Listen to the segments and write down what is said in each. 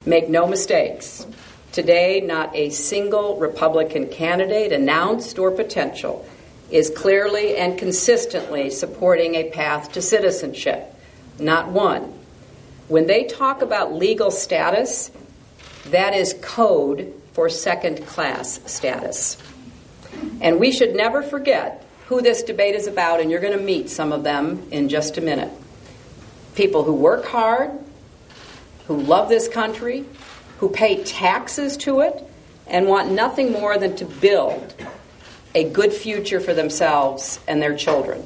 Make no mistakes. Today, not a single Republican candidate, announced or potential, is clearly and consistently supporting a path to citizenship. Not one. When they talk about legal status, that is code for second-class status. And we should never forget who this debate is about, and you're going to meet some of them in just a minute. People who work hard, who love this country, who pay taxes to it, and want nothing more than to build a good future for themselves and their children.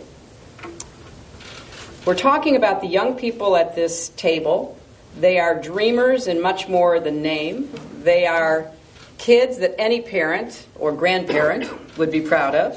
We're talking about the young people at this table. They are dreamers in much more than name. They are kids that any parent or grandparent would be proud of.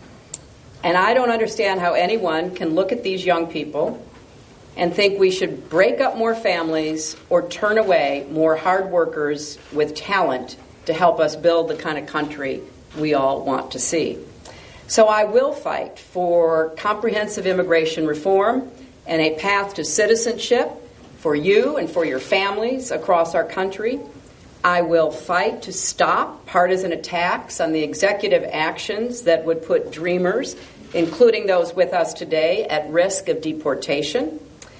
And I don't understand how anyone can look at these young people and think we should break up more families or turn away more hard workers with talent to help us build the kind of country we all want to see. So I will fight for comprehensive immigration reform and a path to citizenship for you and for your families across our country. I will fight to stop partisan attacks on the executive actions that would put dreamers, including those with us today, at risk of deportation.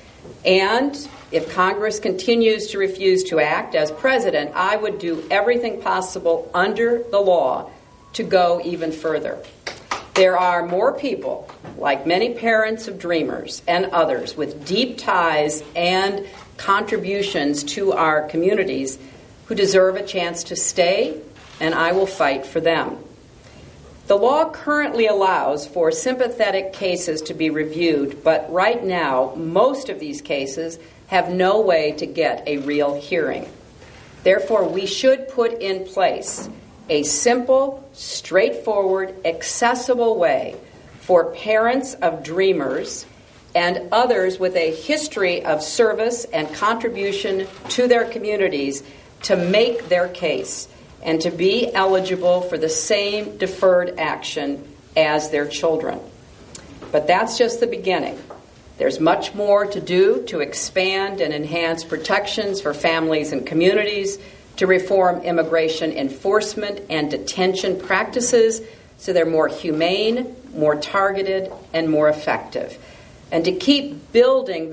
And if Congress continues to refuse to act, as president, I would do everything possible under the law to go even further. There are more people, like many parents of dreamers and others, with deep ties and contributions to our communities who deserve a chance to stay, and I will fight for them. The law currently allows for sympathetic cases to be reviewed, but right now, most of these cases have no way to get a real hearing. Therefore, we should put in place a simple, straightforward, accessible way for parents of dreamers and others with a history of service and contribution to their communities to make their case and to be eligible for the same deferred action as their children. But that's just the beginning. There's much more to do to expand and enhance protections for families and communities, to reform immigration enforcement and detention practices so they're more humane, more targeted, and more effective, and to keep building